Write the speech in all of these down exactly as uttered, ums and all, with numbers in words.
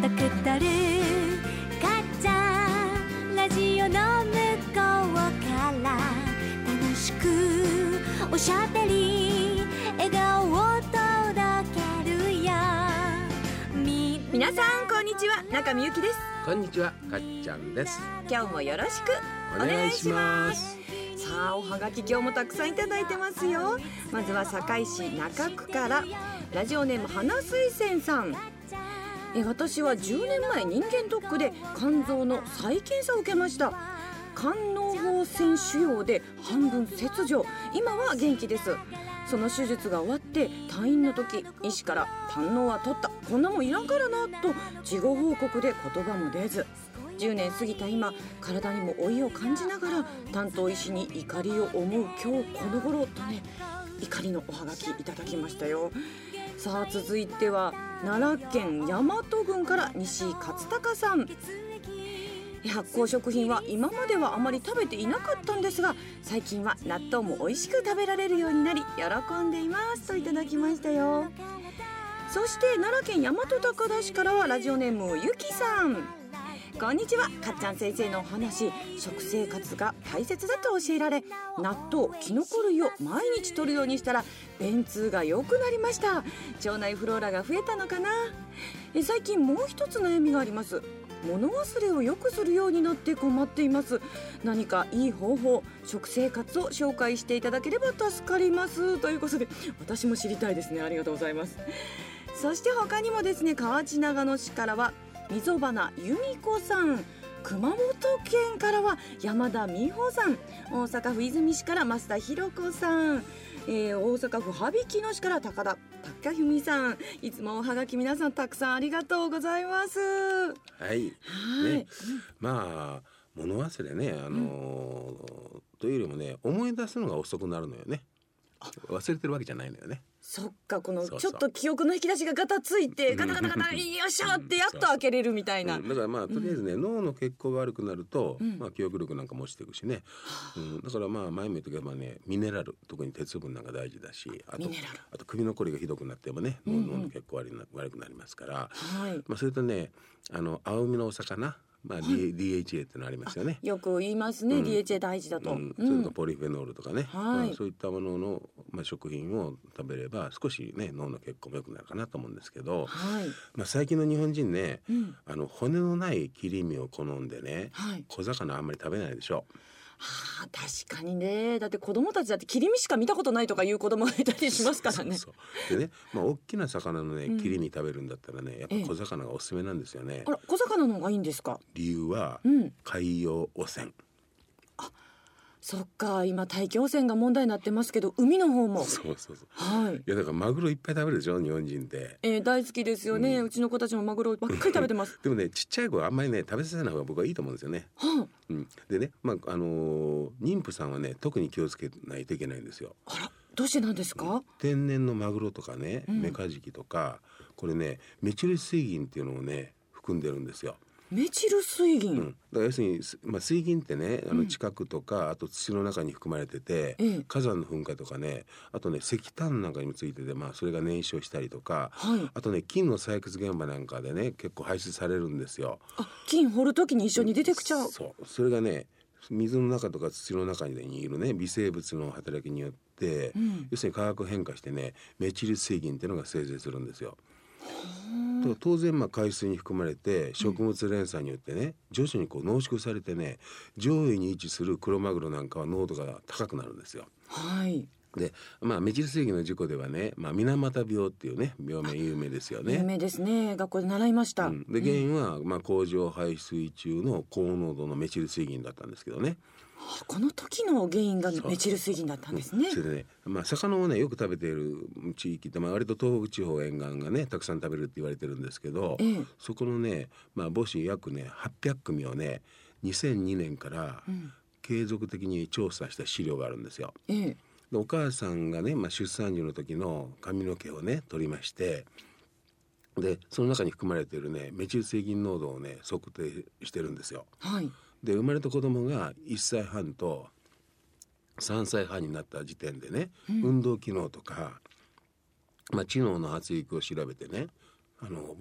ドクトルかっちゃんラジオの向こうから楽しくおしゃべり笑顔を届けるよ。み皆さんこんにちは、中見ゆきです。 こんにちは、かっちゃんです。 今日もよろしくお願いします。さあ、おはがき今日もたくさんいただいてますよ。まずは堺市中区からラジオネーム花水仙さん。え私はじゅうねんまえ人間ドックで肝臓の再検査を受けました。肝嚢胞腺腫瘍で半分切除、今は元気です。その手術が終わって退院の時、医師から胆のうは取った、こんなもんいらんからなと事後報告で言葉も出ず、じゅうねん過ぎた今、体にも老いを感じながら担当医師に怒りを思う今日この頃とね、怒りのおはがきいただきましたよ。さあ、続いては奈良県大和郡から西井勝孝さん。発酵食品は今まではあまり食べていなかったんですが、最近は納豆も美味しく食べられるようになり喜んでいますといただきましたよ。そして奈良県大和高田市からはラジオネームゆきさん。こんにちは。かっちゃん先生のお話、食生活が大切だと教えられ、納豆、きのこ類を毎日摂るようにしたら便通が良くなりました。腸内フローラが増えたのかな。え最近もう一つ悩みがあります。物忘れをよくするようになって困っています。何かいい方法、食生活を紹介していただければ助かりますということで、私も知りたいですね。ありがとうございます。そして他にもですね、河内長野市からは溝花由美子さん、熊本県からは山田美穂さん、大阪府和泉市から増田博子さん、えー、大阪府羽曳野市から高田貴文さん、いつもおはがき皆さんたくさんありがとうございます。 はい、 はい、 ね、まあ物忘れね、あのーうん、というよりもね、思い出すのが遅くなるのよね。忘れてるわけじゃないのよね。 そっか、このちょっと記憶の引き出しがガタついてガタガタガタよっしゃってやっと開けれるみたいな、 うん、だからまあとりあえずね、うん、脳の血行が悪くなると、 うん、 まあ、記憶力なんかも落ちていくしね、うん、だからまあ前も言ったけど、まあね、ミネラル、特に鉄分なんか大事だし、あとあと首のこりがひどくなってもね、脳、うんうん、脳の血行悪くな悪くなりますから、はい、まあ、それとね、あの青海のお魚、まあ、はい、ディーエイチエー ってのありますよね。 よく言いますね、うん、ディーエイチエー 大事だと、うん、 それとかポリフェノールとかね、 はい、 まあ、そういったものの、まあ、食品を食べれば少しね、脳の血行も良くなるかなと思うんですけど、はい、まあ、最近の日本人ね、うん、あの骨のない切り身を好んでね、はい、小魚あんまり食べないでしょ。 はあ、確かにね。だって子供たちだって切り身しか見たことないとかいう子供がいたりしますからね。 そうそうでね、まあ、大きな魚のね、うん、切り身食べるんだったらね、やっぱ小魚がおすすめなんですよね。 あら、小魚の方がいいんですか。 理由は、うん、海洋汚染。 あ、そっか、今大気汚染が問題になってますけど、海の方も。 そうそうそう、 はい、いやだからマグロいっぱい食べるでしょ、日本人って。 えー、大好きですよね、うん、うちの子たちもマグロばっかり食べてますでもね、ちっちゃい子はあんまりね食べさせない方が僕はいいと思うんですよね。はあ、うん、でね、まああのー、妊婦さんはね特に気をつけないといけないんですよ。 あら、どうしてなんですか。 天然のマグロとかね、メカジキとか、うん、これねメチル水銀っていうのをね含んでるんですよ。 メチル水銀、うん、 だから要するに、まあ、水銀ってね、あの地殻とか、うん、あと土の中に含まれてて、うん、火山の噴火とかね、あとね石炭なんかにもついてて、まあ、それが燃焼したりとか、はい、あとね金の採掘現場なんかでね結構排出されるんですよ。 あ、金掘るときに一緒に出てきちゃう、うん、 そう、それがね水の中とか土の中にいるね微生物の働きによって、うん、要するに化学変化してねメチル水銀っていうのが生成するんですよ。当然まあ海水に含まれて食物連鎖によってね、うん、徐々にこう濃縮されてね上位に位置するクロマグロなんかは濃度が高くなるんですよ。 はい。 で、まあ、メチル水銀の事故ではね、まあ、水俣病っていうね病名有名ですよね。 有名ですね、学校で習いました、うん、 で原因は、まあ、工場排水中の高濃度のメチル水銀だったんですけどね。 はあ、この時の原因がメチル水銀だったんですね。 それでね、まあ、魚をねよく食べている地域って、まあ、割と東北地方沿岸がねたくさん食べるって言われてるんですけど、ええ、そこのね、まあ、母子約ねはっぴゃくくみをねにせんにねんから継続的に調査した資料があるんですよ。ええ、でお母さんがね、まあ、出産時の時の髪の毛をね取りまして、でその中に含まれているねメチル水銀濃度をね測定してるんですよ。はい。で生まれた子供がいっさいはんとさんさいはんになった時点でね、うん、運動機能とか、まあ、知能の発育を調べてね、あの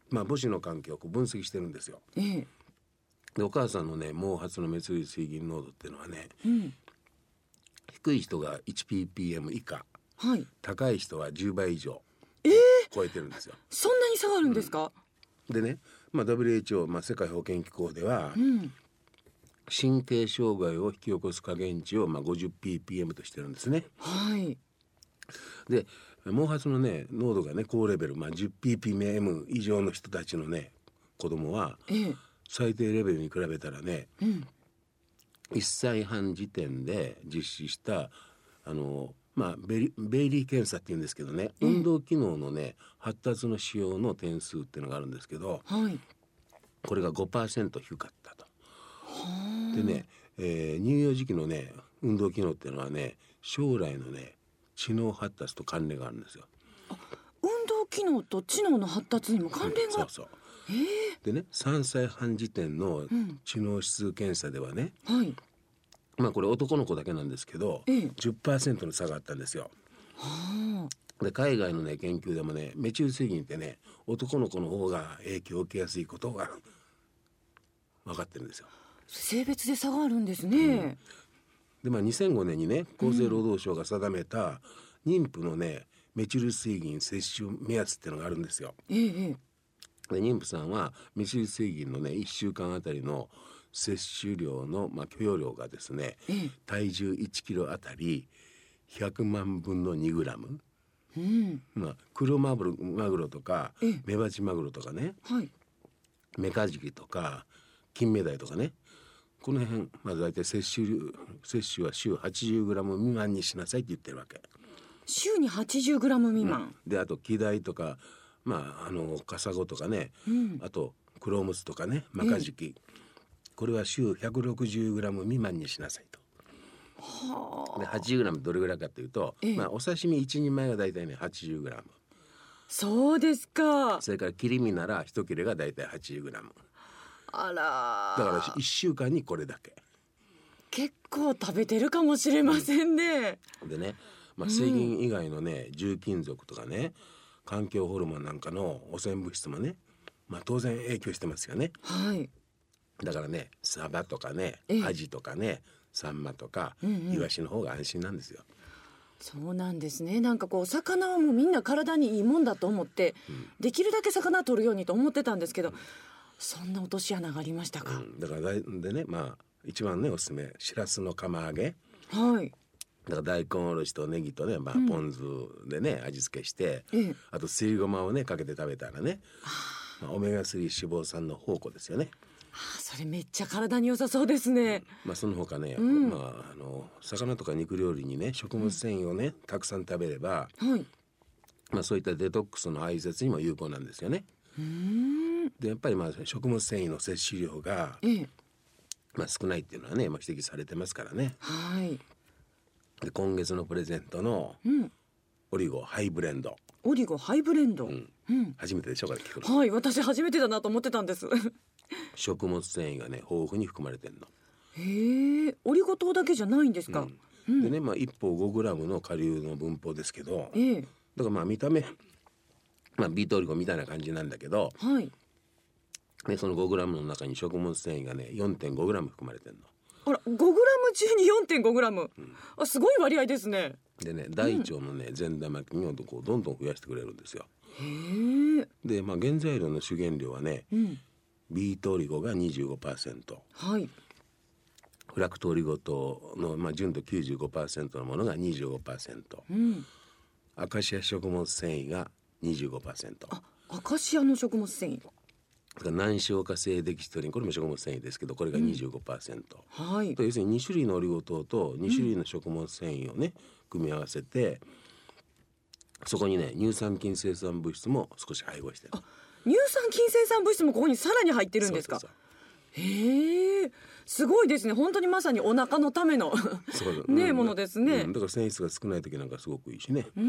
まあ、母子の関係をこう分析してるんですよ。 ええ、 でお母さんのね毛髪のメチル水銀濃度っていうのはね、 うん、 低い人が いちピーピーエム 以下、 はい、 高い人はじゅうばい以上超えてるんですよ。 そんなに差があるんですか？ うん、でね、まあ、ダブリューエイチオー、まあ、世界保健機構では、 うん、 神経障害を引き起こす加減値をまあ ごじゅうピーピーエム としてるんですね。 はい。 で毛髪のね濃度がね高レベル、まあ、じゅうピーピーエム 以上の人たちのね子供は、 ええ、 最低レベルに比べたらね、 うん、 いっさいはん時点で実施したあの、まあ、ベリベイリー検査っていうんですけどね、 うん、 運動機能のね発達の指標の点数っていうのがあるんですけど、 はい、 これが ごパーセント 低かったと。でね、えー、乳幼児期のね運動機能っていうのはね将来のね知能発達と関連があるんですよ。 運動機能と知能の発達にも関連が、 うん、そうそう、 えー、 でねさんさいはん時点の知能指数検査ではね、 うん、はい、 まあこれ男の子だけなんですけど、 ええ、 じゅっパーセント の差があったんですよ。 はあ、で海外のね研究でもねメチル水銀ってね男の子の方が影響を受けやすいことが分かってるんですよ。 性別で差があるんですね。うん、 でまあにせんごねんにね厚生労働省が定めた妊婦のねメチル水銀摂取目安っていうのがあるんですよ。 ええ、 で妊婦さんはメチル水銀のねいっしゅうかんあたりの摂取量の、まあ、許容量がですね、 ええ、 体重いちキロあたりひゃくまんぶんのにグラム、 うん、 まあ、黒マグロ、マグロとかメバチマグロとかね、 はい、 メカジキとか金目鯛とかね、この辺、まあ、大体摂取摂取は週 はちじゅうグラム 未満にしなさいって言ってるわけ。 週に はちじゅうグラム 未満、 うん、であとキダイとか、まあ、あのカサゴとかね、 うん、 あとクロムツとかねマカジキ、ええ、これは週 ひゃくろくじゅうグラム 未満にしなさいと。 はあ、 で はちじゅうグラム どれぐらいかというと、ええ、まあ、お刺身いちにんまえが大体ね はちじゅうグラム。 そうですか。 それから切り身なら一切れが大体 はちじゅうグラム。 あら、 だからいっしゅうかんにこれだけ。 結構食べてるかもしれませんね。 うん、でね、まあ、水銀以外のね重金属とかね環境ホルモンなんかの汚染物質もね、まあ、当然影響してますよね。 はい。 だからねサバとかねアジとかねサンマとか、うんうん、イワシの方が安心なんですよ。 そうなんですね。なんかこう魚はもうみんな体にいいもんだと思って、うん、できるだけ魚取るようにと思ってたんですけど、うん、そんな落とし穴がありましたか。 うん、だからでね、まあ一番ねおすすめしらすの釜揚げ、 はい、 だから大根おろしとネギとね、まあ、ポン酢でね、うん、味付けして、 ええ、 あとすりごまをねかけて食べたらね、まあ、オメガスリー脂肪酸の宝庫ですよね。 あ、それめっちゃ体に良さそうですね。 まあ、その他ね、うん、まあ、あの魚とか肉料理にね食物繊維をね、うん、たくさん食べれば、 はい、 まあ、そういったデトックスの排泄にも有効なんですよね。 うーん、 でやっぱりまあ食物繊維の摂取量が、 ええ、 まあ、少ないっていうのはね、まあ、指摘されてますからね。 はい。 で今月のプレゼントのオリゴハイブレンド、 オリゴハイブレンド、 うんうん、初めてでしょこれ聞くの。 はい、私初めてだなと思ってたんです食物繊維がね豊富に含まれてんの。 へえ、オリゴ糖だけじゃないんですか。 うん、でね、まあ、いっぽうごグラムの顆粒の分法ですけど、 ええ、 だからまあ見た目、まあ、ビートオリゴみたいな感じなんだけど、 はい、 ね、そのごグラムの中に食物繊維がね よんてんごグラム含まれてんの。 あら、ごグラム中に よんてんごグラム、うん、あ、すごい割合ですね。 でね大腸のね善玉菌をこうどんどん増やしてくれるんですよ。 へえ。 で、まあ、原材料の主原料はね、うん、ビートオリゴが にじゅうごパーセント、 はい、 フラクトオリゴ糖の、まあ、純度 きゅうじゅうごパーセント のものが にじゅうごパーセント、うん、アカシア食物繊維が にじゅうごパーセント。 あ、アカシアの食物繊維、 難消化性デキストリン、これも食物繊維ですけどこれが にじゅうごパーセント、 うん、はい、 と要するにに種類のオリゴ糖とに種類の食物繊維をね、組み合わせてそこにね乳酸菌生産物質も少し配合してる。 あ、乳酸菌生産物質もここにさらに入ってるんですか。そうそうそう、へえ、すごいですね。本当にまさにお腹のためのね、うん、ものですね、 うん、だから繊維質が少ない時なんかすごくいいしね、 うん、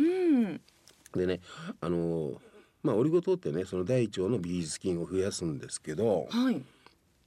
でね、あのー、まあオリゴ糖ってねその大腸のビフィズス菌を増やすんですけど、 はい、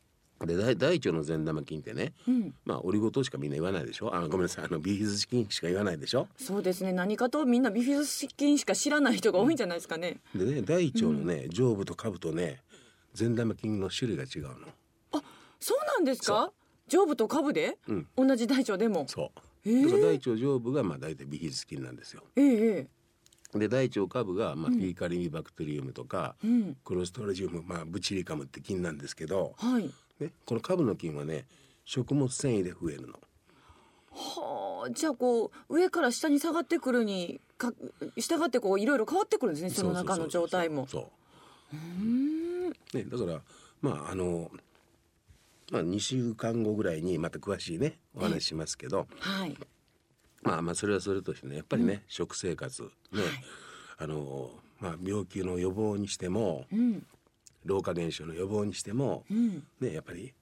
で 大, 大腸の善玉菌ってね、うん、まあオリゴ糖しかみんな言わないでしょ。あごめんなさいあのビフィズス菌しか言わないでしょ。 そうですね、何かとみんなビフィズス菌しか知らない人が多いんじゃないですかね。 でね大腸のね、うん、上部と下部とね善玉菌の種類が違うの。 あそうなんですか。上部と下部で、うん、同じ大腸でも。 そうだから大腸上部がまあ大体ビフィズス菌なんですよ。 えー、 で大腸下部が、まあ、フィーカリミバクテリウムとか、うん、クロストラジウム、まあ、ブチリカムって菌なんですけど、はいね、この下部の菌はね食物繊維で増えるの。 はあ、じゃあこう上から下に下がってくるにか従ってこういろいろ変わってくるんですね、その中の状態も。 そう、うーん、ね、だからまああのまあ、にしゅうかんごぐらいにまた詳しいねお話ししますけど、はい、まあまあそれはそれとしてねやっぱりね、うん、食生活ね、はい、あのまあ病気の予防にしても、うん、老化現象の予防にしても、うん、ねやっぱり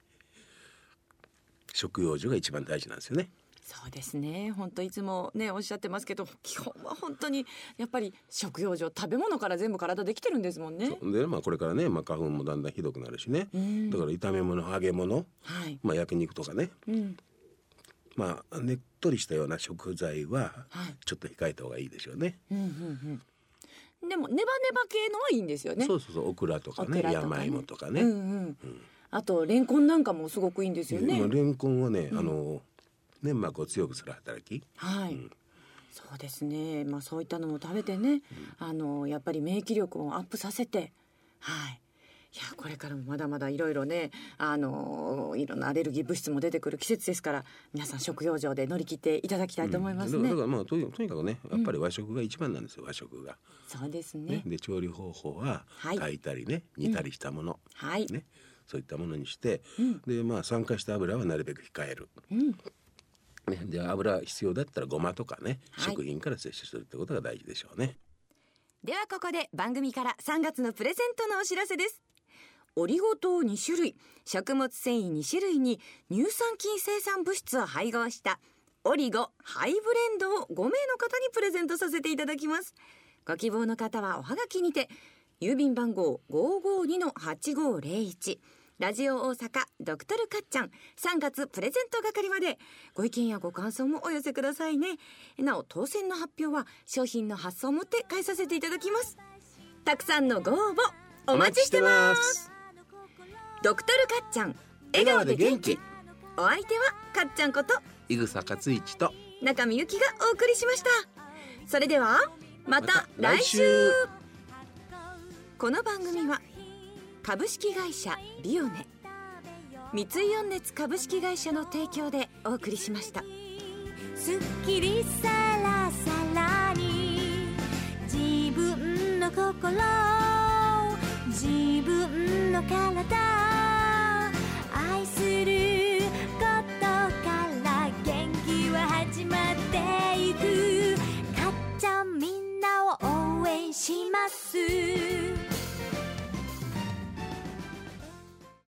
食養生が一番大事なんですよね。 そうですね、本当いつもねおっしゃってますけど、基本は本当にやっぱり食用上食べ物から全部体できてるんですもんね。 で、まあ、これからね、まあ、花粉もだんだんひどくなるしね、うん、だから炒め物揚げ物、はい、まあ、焼肉とかね、うん、まあねっとりしたような食材はちょっと控えた方がいいでしょうね、はい、うんうんうん、でもネバネバ系のはいいんですよね。 そうそうそう、オクラとかね、山芋とかね、うんうんうん、 あとレンコンなんかもすごくいいんですよね。 レンコンはね、うん、あの粘膜を強くする働き、 はい、うん、そうですね、まあ、そういったのも食べてね、うん、あのやっぱり免疫力をアップさせて、はい、いやこれからもまだまだいろいろね、あのいろんなアレルギー物質も出てくる季節ですから、皆さん食用上で乗り切っていただきたいと思いますね、うん、 だからまあとにかくねやっぱり和食が一番なんですよ、和食が。 そうですね。 ねで調理方法は炊いたりね、はい、煮たりしたもの、うん、はいね、そういったものにして、うん、でまあ酸化した油はなるべく控える、うんね、で油必要だったらごまとかね、はい、食品から摂取するってことが大事でしょうね。 ではここで番組からさんがつのプレゼントのお知らせです。オリゴ糖にしゅるい、食物繊維にしゅるいに乳酸菌生産物質を配合したオリゴハイブレンドをごめいの方にプレゼントさせていただきます。ご希望の方はおはがきにて、郵便番号 ごーごーにのはちごーぜろいち、ラジオ大阪ドクトルかっちゃんさんがつプレゼント係までご意見やご感想もお寄せくださいね。なお当選の発表は商品の発送をもって返させていただきます。たくさんのご応募お待ちしてます。ドクトルかっちゃん笑顔で元気、お相手はかっちゃんこと井草克一と中見ゆきがお送りしました。それではまた来週。この番組は株式会社ビオネ、三井温熱株式会社の提供でお送りしました。 すっきりさらさらに自分の心、自分の体、愛することから元気は始まっていく。かっちゃんみんなを応援します。